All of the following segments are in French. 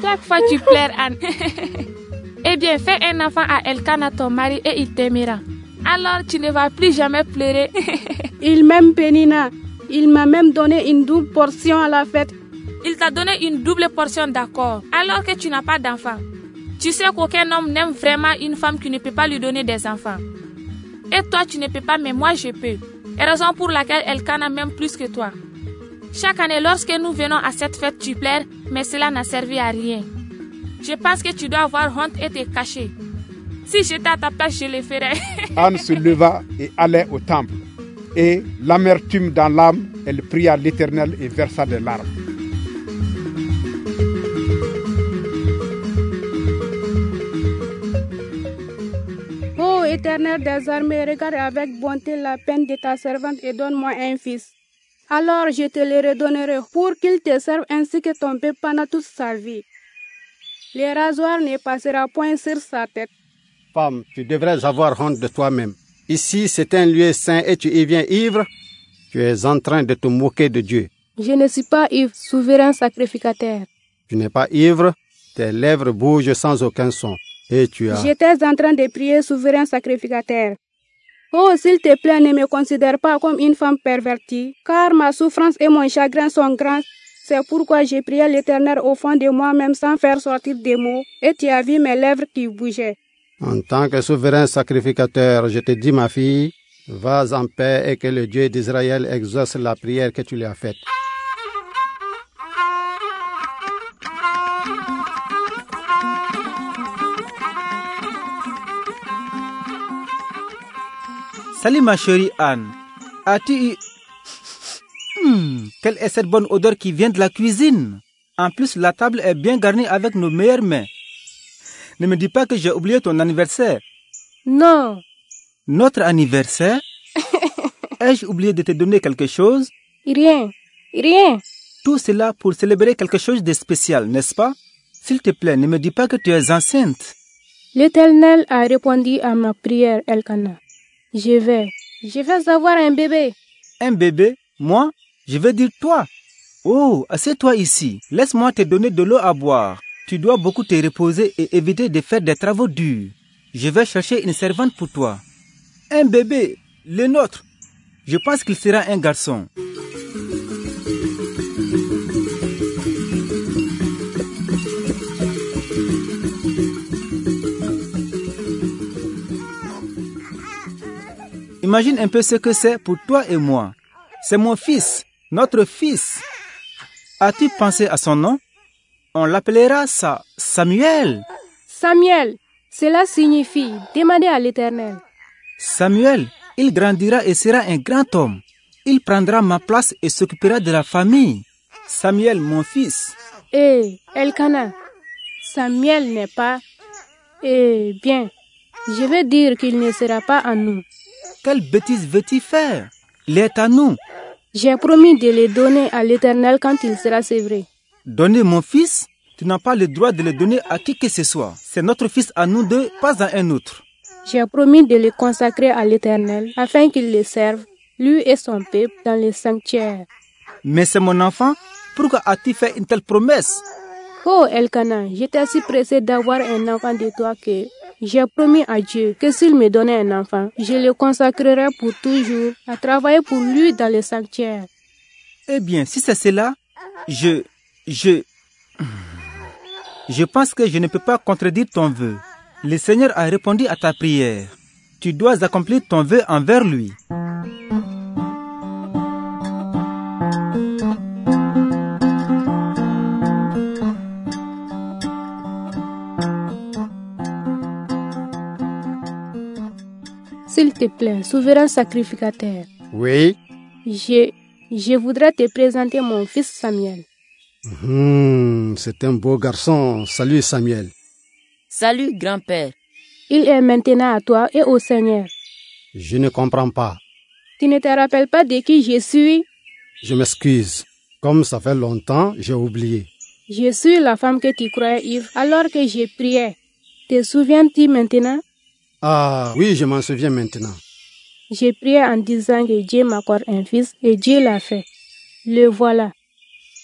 chaque fois tu pleures, Anne. Eh bien, fais un enfant à Elkana, ton mari, et il t'aimera. Alors, tu ne vas plus jamais pleurer. Il m'aime, Pénina. Il m'a même donné une double portion à la fête. Il t'a donné une double portion, d'accord, alors que tu n'as pas d'enfant. Tu sais qu'aucun homme n'aime vraiment une femme qui ne peut pas lui donner des enfants. Et toi, tu ne peux pas, mais moi, je peux. Et raison pour laquelle Elkana m'aime plus que toi. Chaque année, lorsque nous venons à cette fête, tu pleures, mais cela n'a servi à rien. Je pense que tu dois avoir honte et te cacher. Si j'étais à ta place, je le ferais. Anne se leva et allait au temple. Et l'amertume dans l'âme, elle pria l'Éternel et versa des larmes. Ô Éternel des armées, regarde avec bonté la peine de ta servante et donne-moi un fils. Alors je te le redonnerai pour qu'il te serve ainsi que ton peuple pendant toute sa vie. Le rasoir ne passera point sur sa tête. Femme, tu devrais avoir honte de toi-même. Ici, c'est un lieu saint et tu y viens ivre. Tu es en train de te moquer de Dieu. Je ne suis pas ivre, souverain sacrificateur. Tu n'es pas ivre, tes lèvres bougent sans aucun son. Et tu as... J'étais en train de prier, souverain sacrificateur. Oh, s'il te plaît, ne me considère pas comme une femme pervertie, car ma souffrance et mon chagrin sont grands. C'est pourquoi j'ai prié l'Éternel au fond de moi-même sans faire sortir des mots, et tu as vu mes lèvres qui bougeaient. En tant que souverain sacrificateur, je te dis, ma fille, vas en paix et que le Dieu d'Israël exauce la prière que tu lui as faite. Salut ma chérie Anne. As-tu eu... quelle est cette bonne odeur qui vient de la cuisine? En plus, la table est bien garnie avec nos meilleures mains. Ne me dis pas que j'ai oublié ton anniversaire. Non. Notre anniversaire? Ai-je oublié de te donner quelque chose? Rien. Tout cela pour célébrer quelque chose de spécial, n'est-ce pas? S'il te plaît, ne me dis pas que tu es enceinte. L'Éternel a répondu à ma prière, Elkana. Je vais avoir un bébé. Un bébé? Moi? Je veux dire toi. Oh, assieds-toi ici. Laisse-moi te donner de l'eau à boire. Tu dois beaucoup te reposer et éviter de faire des travaux durs. Je vais chercher une servante pour toi. Un bébé, le nôtre. Je pense qu'il sera un garçon. Imagine un peu ce que c'est pour toi et moi. C'est mon fils, notre fils. As-tu pensé à son nom? On l'appellera ça Samuel. Samuel, cela signifie demander à l'Éternel. Samuel, il grandira et sera un grand homme. Il prendra ma place et s'occupera de la famille. Samuel, mon fils. Elkana, Samuel n'est pas... bien, je vais dire qu'il ne sera pas à nous. Quelle bêtise veux-tu faire? Il est à nous. J'ai promis de le donner à l'Éternel quand il sera sévré. Donner mon fils? Tu n'as pas le droit de le donner à qui que ce soit. C'est notre fils à nous deux, pas à un autre. J'ai promis de le consacrer à l'Éternel afin qu'il le serve, lui et son peuple, dans le sanctuaire. Mais c'est mon enfant. Pourquoi as-tu fait une telle promesse? Oh Elkana, j'étais si pressé d'avoir un enfant de toi que j'ai promis à Dieu que s'il me donnait un enfant, je le consacrerai pour toujours à travailler pour lui dans le sanctuaire. Eh bien, si c'est cela, je pense que je ne peux pas contredire ton vœu. Le Seigneur a répondu à ta prière. Tu dois accomplir ton vœu envers lui. S'il te plaît, souverain sacrificateur. Oui? Je voudrais te présenter mon fils Samuel. C'est un beau garçon. Salut Samuel. Salut grand-père. Il est maintenant à toi et au Seigneur. Je ne comprends pas. Tu ne te rappelles pas de qui je suis? Je m'excuse. Comme ça fait longtemps, j'ai oublié. Je suis la femme que tu croyais ivre alors que je priais. Te souviens-tu maintenant? Ah oui, je m'en souviens maintenant. J'ai prié en disant que Dieu m'accorde un fils et Dieu l'a fait. Le voilà.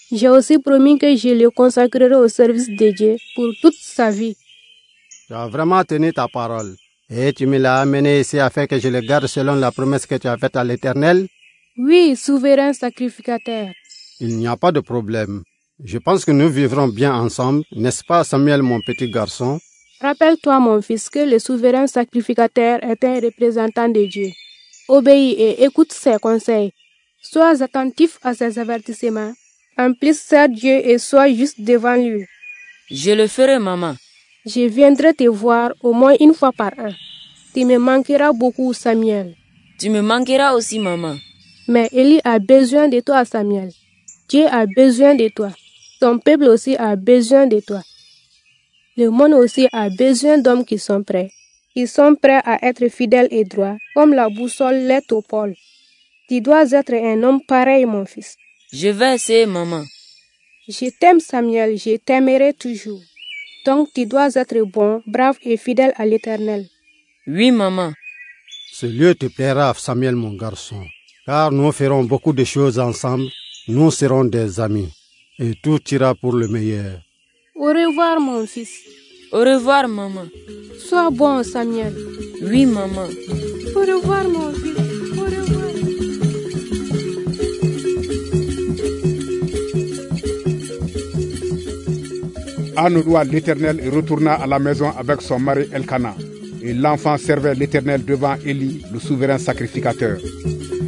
J'ai aussi promis que je le consacrerai au service de Dieu pour toute sa vie. Tu as vraiment tenu ta parole. Et tu me l'as amené ici afin que je le garde selon la promesse que tu as faite à l'Éternel? Oui, souverain sacrificateur. Il n'y a pas de problème. Je pense que nous vivrons bien ensemble, n'est-ce pas, Samuel, mon petit garçon? Rappelle-toi, mon fils, que le souverain sacrificateur est un représentant de Dieu. Obéis et écoute ses conseils. Sois attentif à ses avertissements. En plus, sers Dieu et sois juste devant lui. Je le ferai, maman. Je viendrai te voir au moins une fois par an. Tu me manqueras beaucoup, Samuel. Tu me manqueras aussi, maman. Mais Élie a besoin de toi, Samuel. Dieu a besoin de toi. Ton peuple aussi a besoin de toi. Le monde aussi a besoin d'hommes qui sont prêts. Ils sont prêts à être fidèles et droits, comme la boussole l'est au pôle. Tu dois être un homme pareil, mon fils. Je vais essayer, maman. Je t'aime, Samuel, je t'aimerai toujours. Donc tu dois être bon, brave et fidèle à l'Éternel. Oui, maman. Ce lieu te plaira, Samuel, mon garçon, car nous ferons beaucoup de choses ensemble. Nous serons des amis, et tout ira pour le meilleur. Au revoir, mon fils. Au revoir, maman. Sois bon, Samuel. Oui, maman. Au revoir, mon fils. Au revoir. Anne loua l'Éternel et retourna à la maison avec son mari Elkana. Et l'enfant servait l'Éternel devant Élie, le souverain sacrificateur.